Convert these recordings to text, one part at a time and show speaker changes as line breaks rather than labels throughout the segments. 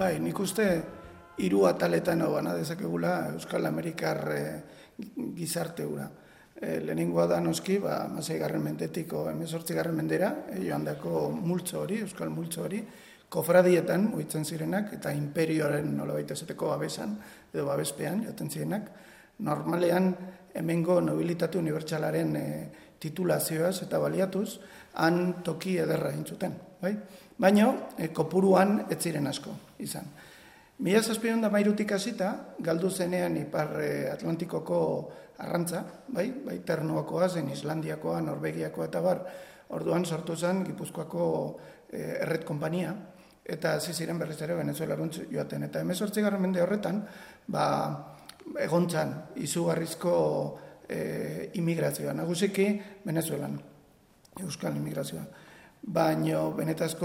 Bai, nik uste hiru ataletan bana dezakegula Euskal Amerikar gizarte hura. Lehenengoa da noski, 16. mendetik 18. mendera, joan dako multzo hori, Euskal multzo hori, kofradietan mugitzen zirenak eta imperioaren nolabait esateko babesan edo babespean joaten zirenak. Normalean hemengo nobilitate unibertsalaren titulazioaz eta baliatuz, han toki ederra intzuten. Bai? Baina, kopuruan ez ziren asko izan. 1713 hasita, galdu zenean Ipar Atlantikoko arrantza, bai Ternuakoa zen, Islandiakoa, Norvegiakoa eta bar, orduan sortu zen Gipuzkoako erret konpania, eta hasi ziren berriz ere Venezuelarantz joaten. Eta 18. mende horretan, egontzan izugarrizko immigrazioa, nagusiki Venezuelan, euskal immigrazioa. Baina benetazko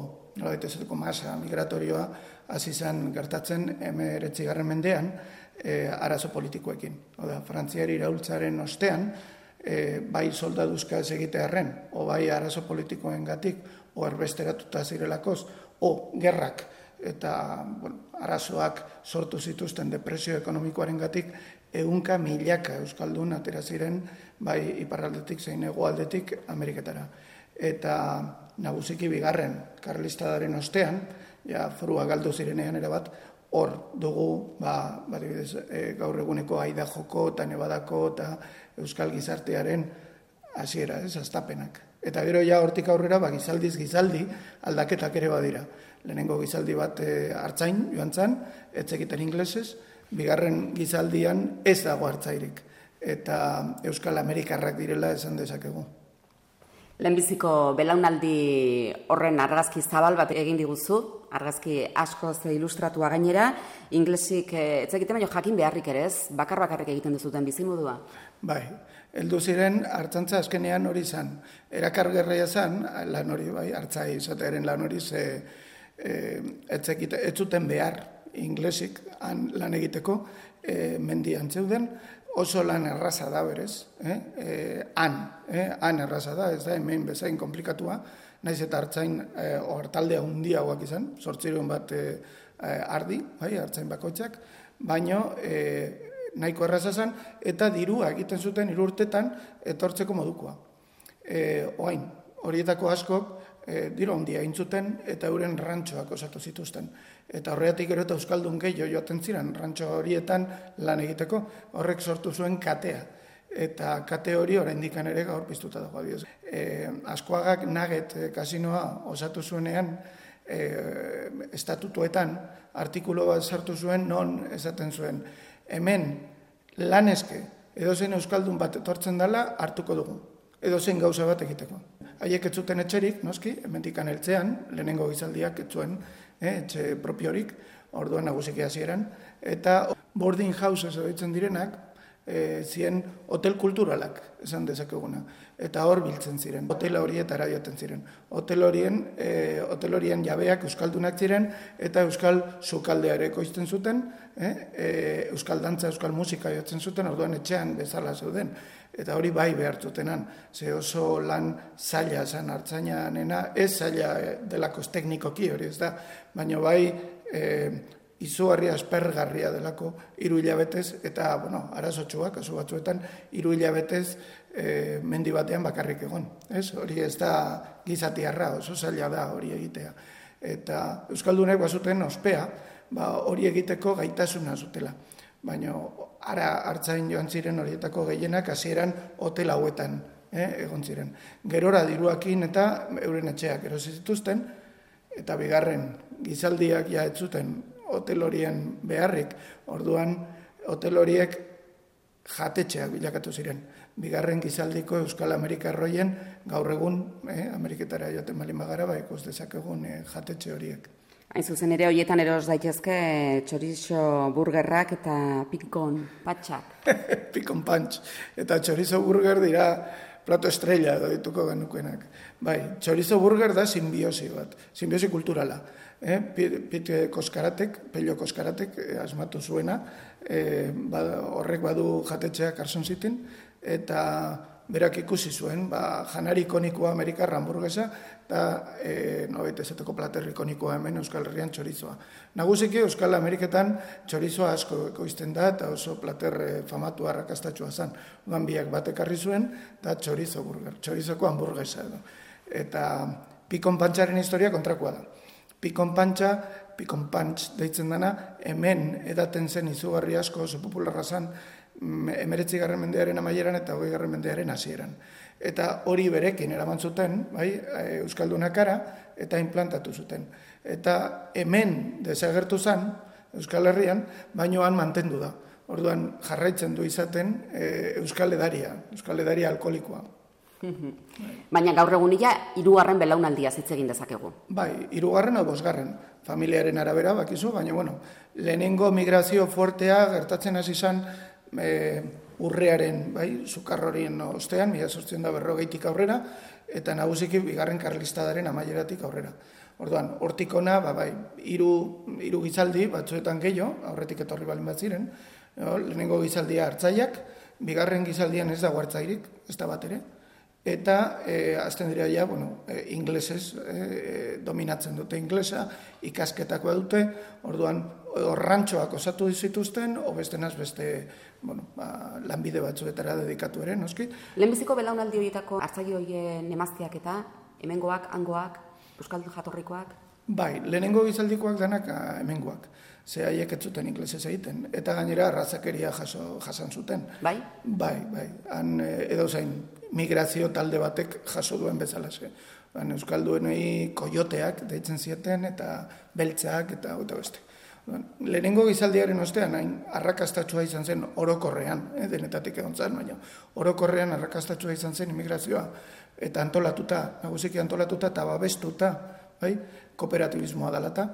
masa migratorioa hasi zen gertatzen 19. mendean arazo politikoekin. Oda, Frantziari iraultzaren ostean, bai soldaduzka ez egitearren, o bai arazo politikoengatik, o erbesteratuta zirelakoz, o gerrak eta arazoak sortu zituzten depresio ekonomikoarengatik 100.000 euskaldun atera ziren bai iparraldetik zein hegoaldetik Ameriketara. Eta nagusiki bigarren karlistadaren ostean, forua galdu zirenean ere bat, hor dugu, gaur eguneko Aidajoko eta Nevadako eta euskal gizartearen hasiera, hastapenak. Eta gero hortik aurrera, gizaldiz gizaldi aldaketak ere badira. Lehenengo gizaldi bat hartzain joan zen, ez egiten inglesez, bigarren gizaldian ez dago hartzairik. Eta Euskal Amerikarrak direla esan dezakegu.
Lehenbiziko belaunaldi horren argazki zabal bat egin diguzu, argazki asko ze ilustratua gainera, inglesik ez egiten baino jakin beharrik ere ez, bakarrik egiten duzuten bizimodua.
Bai, heldu ziren hartzantza azkenean hori izan. Erakargerria zen, lan hori, hartzai izatearen lan hori ez zuten behar inglesik lan egiteko, mendian zeuden, oso lan erraza da berez, han erraza da, ez da hemen bezain komplikatua, naiz eta hartzain hartalde handiagoak izan, 800 bat ardi, hartzain bakoitzak, baino nahiko erraza zen, eta dirua egiten zuten 3 urtetan etortzeko modukoa. Oain, horietako askok diru handia intzuten eta euren rantxoak osatu zituzten. Eta horregatik gero eta euskaldun gehiago joaten ziren rantxo horietan lan egiteko, horrek sortu zuen katea. Eta kate hori oraindik ere gaur piztuta dago. Askoagak Nugget kasinoa osatu zuenean estatutuetan artikulu bat sartu zuen non esaten zuen. Hemen laneske edozein euskaldun bat etortzen dela hartuko dugu. Edozein gauza bat egiteko. Haiek ez zuten etxerik, noski, hemendikan heltzean, lehenengo gizaldiak ez zuen etxe propiorik, orduan nagusiki hasieran, eta boarding houses deitzen direnak, ziren hotel kulturalak, esan dezakeguna. Eta hor biltzen ziren, hotel horietara joaten ziren. Hotel horien jabeak euskaldunak ziren, eta euskal sukaldea ere ekoizten zuten, euskal dantza, euskal musika joatzen zuten, orduan etxean bezala zeuden. Eta hori bai behartzutenan, ze oso lan zaila zen hartzainanena, ez zaila delako teknikoki hori ez da, baina bai izugarria aspergarria delako 3 hilabetez, eta arazotxuak, kasu batzuetan, 3 hilabetez mendi batean bakarrik egon. Hori ez da gizatiarra, oso zaila da hori egitea. Eta euskaldunek bazuten ospea, hori egiteko gaitasuna zutela. Baina ara hartzain joan ziren horietako gehienak hasieran hotel hauetan egon ziren. Gerora diruakin eta euren etxeak erosi zituzten, eta bigarren gizaldiak ez zuten hotel horien beharrik, orduan hotel horiek jatetxeak bilakatu ziren. Bigarren gizaldiko Euskal Amerikarroien gaur egun Ameriketara joaten baldin bagara, ikus dezakegun jatetxe horiek.
Hain zuzen ere, horietan eros daitezke chorizo burgerrak eta pikon patxak.
Pikon patx. Eta chorizo burger dira plato estrella dituko genukenak. Bai, chorizo burger da simbiosi bat, simbiosi kulturala. Pello Koskaratek asmatu zuena, horrek badu jatetxeak Carson Cityn, eta berak ikusi zuen, janari ikonikoa Amerikar hamburguesa, eta nobait ezateko plater ikonikoa hemen Euskal Herrian txorizoa. Nagusiki Euskal Ameriketan txorizoa asko ekoizten da, eta oso plater famatu arrakastatxua zen. Ugan biak bat ekarri zuen, eta txorizo burger, txorizoko hamburguesa edo. Eta pikon pantxaren historia kontrakoa da. Pikon pantx deitzen dena, hemen edaten zen izugarri asko oso popularra zen, 19. mendearen amaieran eta 20. mendearen hasieran. Eta hori berekin eraman zuten, Euskaldunak ara, eta implantatu zuten. Eta hemen desagertu zen, Euskal Herrian, bainoan mantendu da. Orduan jarraitzen du izaten Euskal edaria alkoholikoa.
Baina gaur egunia 3. belaunaldia hitz egin dezakegu.
Bai, 3. o 5. familiaren arabera bakizu, baina lehenengo migrazio fuertea gertatzen hasi zen urrearen, sukarrorien ostean, 1840tik aurrera, eta nagusiki 2. karlistadaren amaieratik aurrera. Orduan, hortik ona, hiru gizaldi, batzuetan gehiago, aurretik etorri balin bat ziren, lehenengo gizaldia hartzaiak, 2. gizaldian ez dago hartzairik, ez da bat ere, eta azten dira ja, inglesez dominatzen dute inglesa, ikasketakoa dute, orduan orrantxoak osatu zituzten, obestenaz beste lanbide batzuetara dedikatu ere, noski.
Lehenbiziko belaunaldi horietako hartzaile horien emazteak eta hemengoak, hangoak, euskaldun jatorrikoak?
Bai, lehenengo gizaldikoak danak hemengoak. Ze haiek ez zuten inglesez egiten, eta gainera arrazakeria jasan zuten.
Bai?
Bai, han edozein migrazio talde batek jaso duen bezalaxe. Euskalduenei koioteak deitzen zieten, eta beltzak, eta beste. Lehenengo gizaldiaren ostean, hain arrakastatxua izan zen orokorrean, denetatik egon zen, baina orokorrean arrakastatxua izan zen immigrazioa, eta antolatuta, nagusiki antolatuta, eta babestuta, kooperatibismoa dalata,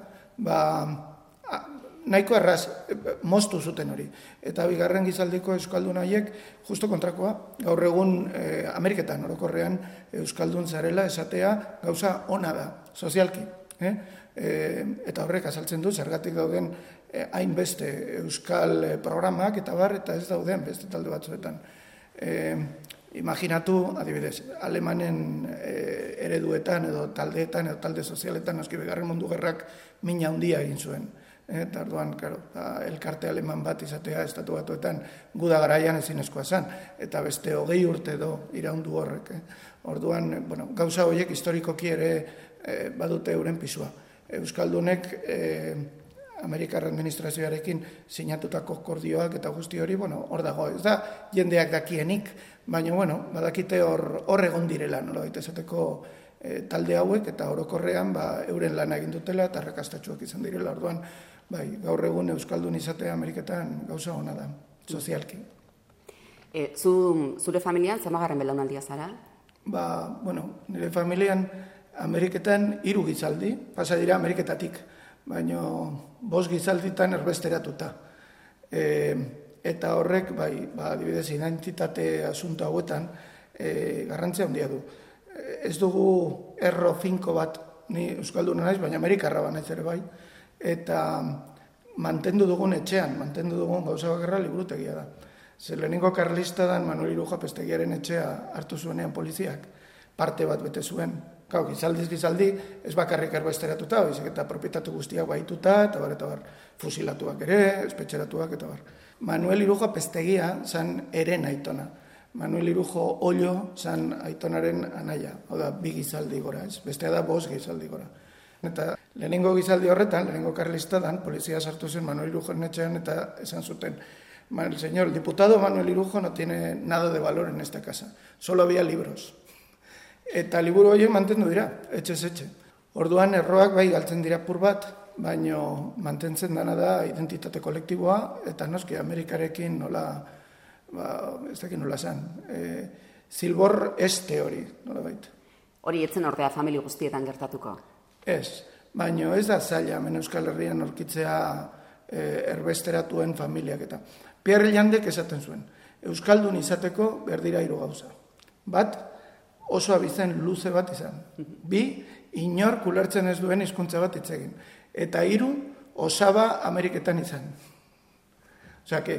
nahiko erraz, moztu zuten hori. Eta 2. gizaldiko euskaldun haiek, justo kontrakoa, gaur egun Ameriketan orokorrean euskaldun zarela esatea gauza ona da, sozialki. Eta horrek azaltzen du, zergatik dauden hainbeste euskal programak eta ez dauden beste talde batzuetan. Imaginatu, adibidez, alemanen ereduetan edo taldeetan edo talde sozialetan, noski 2. mundu gerrak mina handia egin zuen. Eta orduan, elkarte aleman bat izatea estatu batuetan guda garaian ezinezkoa zen, eta beste 20 urte edo iraundu horrek. Orduan, gauza horiek historikoki ere badute euren pisua. Euskaldunek Amerikar administrazioarekin sinatutako akordioak eta guzti hori, hor dago, ez da jendeak dakienik, baina, badakite hor egon direla, nolabait esateko talde hauek, eta orokorrean euren lana egin dutela eta arrakastatsuak izan direla, orduan, gaur egun Euskaldun izatea Ameriketan gauza hona da, sozialki.
Zure familian, zamagarren belaunaldia zara?
Nire familian Ameriketan 3 gizaldi, pasa dira Ameriketatik, baina 5 gizalditan erbesteratuta. Eta horrek, adibidez, identitate asunto hauetan, garrantzia handia du. Ez dugu erro finko bat, ni euskalduna naiz, baina Amerikarra naiz ere bai, eta mantendu dugun etxean, mantendu dugun gauza bakarra liburutegia da. Zer lehenengo karlistadan Manuel Irujo Apeztegiaren etxea hartu zuenean poliziak, parte bat bete zuen. Gizaldiz gizaldi, ez bakarrik erbesteratuta, eta propietatu guztiak baituta, eta bar, fusilatuak ere, espetxeratuak, eta bar. Manuel Irujo Apeztegia zan eren aitona. Manuel Irujo Ollo zan aitonaren anaia, hau da, 2 gizaldi gora, ez? Bestea da 5 gizaldi gora. Eta lehenengo gizaldi horretan, lehenengo karlistadan, polizia sartu zen Manuel Irujoen etxean, eta esan zuten, el señor diputado Manuel Irujo no tiene nada de valor en esta casa, solo había libros. Eta liburu horiek mantendu dira, etxez-etxe. Orduan erroak galtzen dira pur bat, baina mantentzen dana da identitate kolektiboa, eta noski Amerikarekin nola, ez dakit nola zen, zilbor este hori, nola baita.
Hori etzen ordea familia guztietan gertatuko?
Ez, baina ez da zaila, hemen Euskal Herrian aurkitzea erbesteratuen familiak eta. Pierre Llandek esaten zuen, Euskaldun izateko berdira 3 gauza. Bat, oso abizen luze bat izan. 2, inork ulertzen ez duen hizkuntza bat hitz egin. Eta 3, osaba Ameriketan izan. Osea,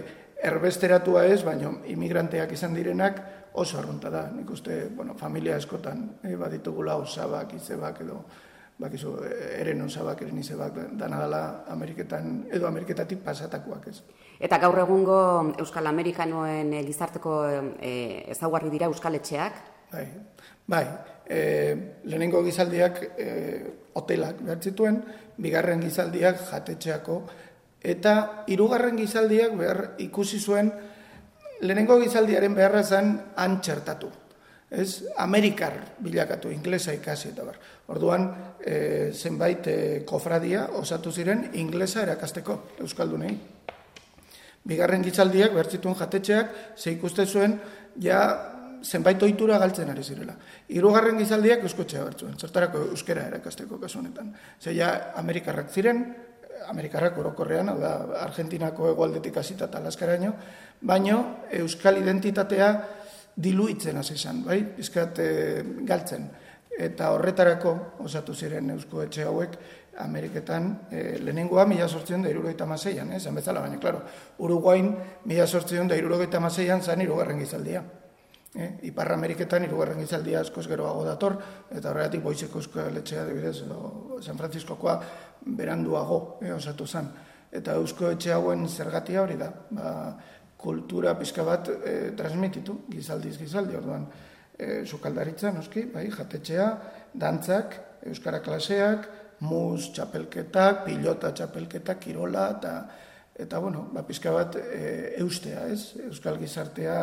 erbesteratua ez, baina imigranteak izan direnak oso arrunta da. Nik uste, familia askotan baditugula osabak, izebak edo, bakizu, eren osabak, eren izebak, dana dela Ameriketan, edo Ameriketatik pasatakoak ez.
Eta gaur egungo Euskal Amerikanoen gizarteko ezaugarri dira Euskal Etxeak?
Bai, lehenengo gizaldiak hotelak behar zituen, bigarren gizaldiak jatetxeako, eta hirugarren gizaldiak behar ikusi zuen, lehenengo gizaldiaren beharra zen han txertatu. Amerikar bilakatu, inglesa ikasi eta bar. Orduan, zenbait kofradia osatu ziren inglesa erakasteko euskaldunei. Bigarren gizaldiak behar zituen jatetxeak, ze ikuste zuen, ja zenbait ohitura galtzen ari zirela. Hirugarren gizaldiak euskotxea bertzuen, zertarako euskera erakasteko kasu honetan. Ze ja Amerikarrak ziren, Amerikarrak orokorrean, hau da, Argentinako hegoaldetik hasita eta Alaskaraino, baino euskal identitatea diluitzen hasi izan, bai? Pizkat galtzen. Eta horretarako osatu ziren eusko etxe hauek Ameriketan lehenengoa 1876an, esan bezala, baina, klaro, Uruguain 1876an zan hirugarren gizaldia. Ipar Ameriketan hirugarren gizaldia askoz geroago dator, eta horregatik Boiseko euskal etxea adibidez, edo San Franciscokoa beranduago osatu zen. Eta eusko etxe hauen zergatia hori da, kultura pixka bat transmititu, gizaldiz gizaldi, orduan, sukaldaritza, noski, jatetxea, dantzak, euskara klaseak, mus txapelketak, pilota txapelketak, kirola, eta pixka bat eustea, euskal gizartea,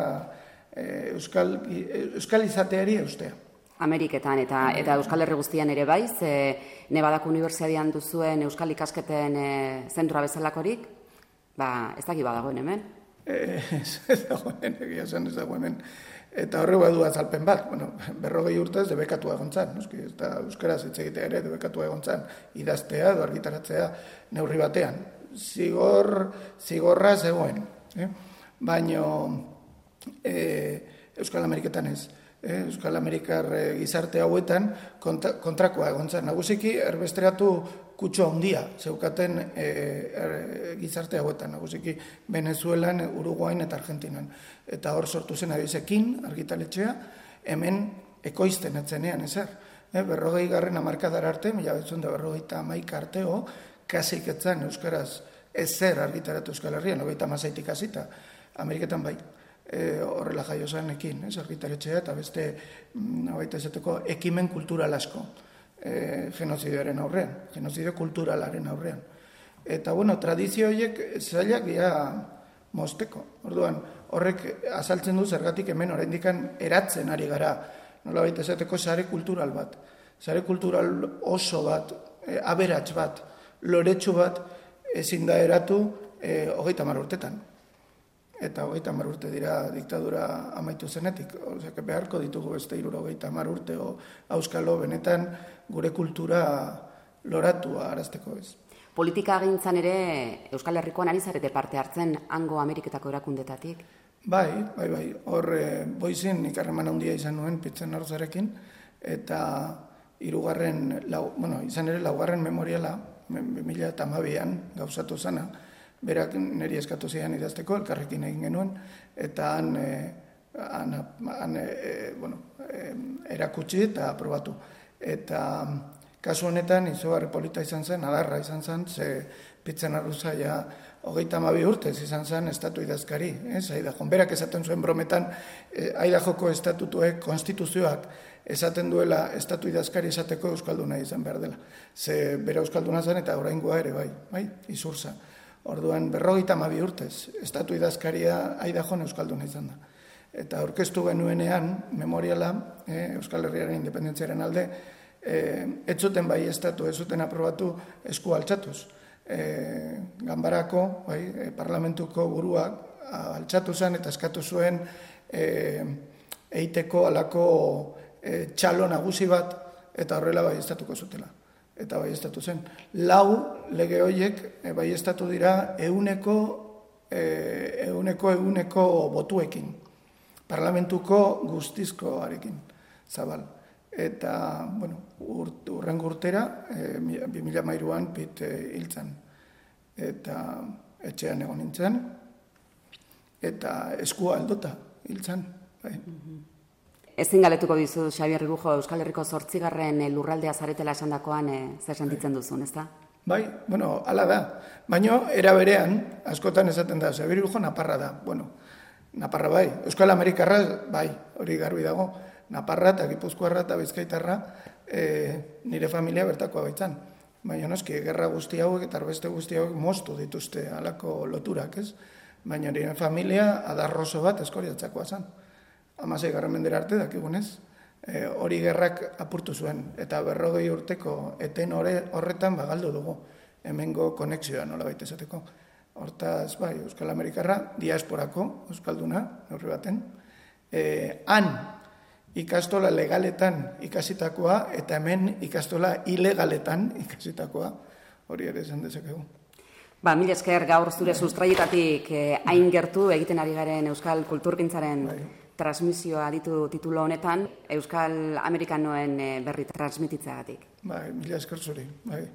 euskal izateari eustea.
Ameriketan eta Euskal Herri guztian ere bai, Nevadako Unibertsitatean duzuen euskal ikasketen zentroa bezalakorik, ez daki badagoen hemen?
Ez dagoen, egia zen ez dagoen hemen. Eta horre badu azalpen bat, 40 urtez debekatua egontzan, eta euskaraz hitz egitea ere debekatua egontzan, idaztea edo argitaratzea neurri batean. Zigorra zegoen, baina Euskal Ameriketan ez. Euskal Amerikar gizarte hauetan kontrakoa egontzan. Nagusiki erbesteratu kutxo handia zeukaten gizarte hauetan. Nagusiki Venezuelan, Uruguain eta Argentinan. Eta hor sortu zen abizekin argitaletxea, hemen ekoizten etzenean ezer. 40. hamarkadara arte, 1951 arteo, kasik etzan euskaraz ezer argitaratu Euskal Herrian, 36tik hasita, Ameriketan bai. Horrela jaio zanekin, argitaletxea, eta beste, baita esateko, ekimen kultural asko genozidioaren aurrean, genozidio kulturalaren aurrean. Eta, tradizio horiek zailak dira mozteko. Orduan, horrek azaltzen du zergatik hemen oraindikan eratzen ari gara, nola baita esateko sare kultural bat. Sare kultural oso bat, aberats bat, loretsu bat, ezin da eratu 30 urtetan. Eta 30 urte dira diktadura amaitu zenetik. Beharko ditugu beste 70 urte auskalo benetan gure kultura loratua arazteko ez.
Politika agintzan ere Euskal Herrikoan ari zarete parte hartzen hango Ameriketako erakundetatik?
Bai. Hor Boizin ikarreman handia izan nuen Pitzen Arzarekin, eta izan ere laugarren memoriala 2012an gauzatu zana, berak niri eskatu zidan idazteko, elkarrekin egin genuen, eta han erakutsi eta aprobatu. Eta kasu honetan izugarri polita izan zen, adarra izan zen, ze Pitzen Arruza 32 urtez izan zen estatu idazkari. Aidajon, berak esaten zuen brometan, Aidajoko estatutuek, konstituzioak, esaten duela estatu idazkari esateko euskalduna izan behar dela. Ze bera euskalduna zen eta oraingoa ere bai, izurza. Orduan, 52 urtez, estatu idazkaria Aidajon euskalduna izan da. Eta aurkeztu genuenean, memoriala, Euskal Herriaren independentziaren alde, ez zuten bai estatu, ez zuten aprobatu esku altxatuz. Ganbarako, parlamentuko buruak altxatu zen eta eskatu zuen eiteko alako txalo nagusi bat eta horrela bai estatuko zutela. Eta bai estatu zen. 4 lege horiek bai estatu dira euneko botuekin. Parlamentuko guztizkoarekin, zabal. Eta, urrengo urtera, 2013an Pit hiltzen. Eta etxean egon nintzen. eta eskua aldota hiltzan. Bai.
Ezin galetuko dizu, Xabier Irujo, Euskal Herriko 8. lurraldea zaretela esandakoan zer sentitzen duzun, ezta?
Bai, bueno, hala da. Baina, era berean, askotan esaten da, Xabier Irujo naparra da. Bueno, naparra bai, Euskal Amerikarra bai, hori garbi dago. Naparra eta Gipuzkoarra eta Bizkaitarra nire familia bertakoa baitzan. Baina noski, gerra guzti hauek eta arbeste guzti hauek moztu dituzte halako loturak, ez? Baina nire familia adarroso bat eskoriatzakoa zen. 16. mendera arte dakigunez, hori gerrak apurtu zuen, eta 40 urteko eten horretan bagaldu dugu, hemengo konexioa nolabait esateko. Hortaz, bai, Euskal Amerikarra, diasporako, euskalduna, neurri baten, han ikastola legaletan ikasitakoa, eta hemen ikastola ilegaletan ikasitakoa, hori ere esan dezakegu.
Mila esker gaur zure sustraietatik hain gertu egiten ari garen Euskal Kulturgintzaren transmisioa ditu titulo honetan, Euskal Amerikanoen berri transmititzeagatik.
Mila esker zuri.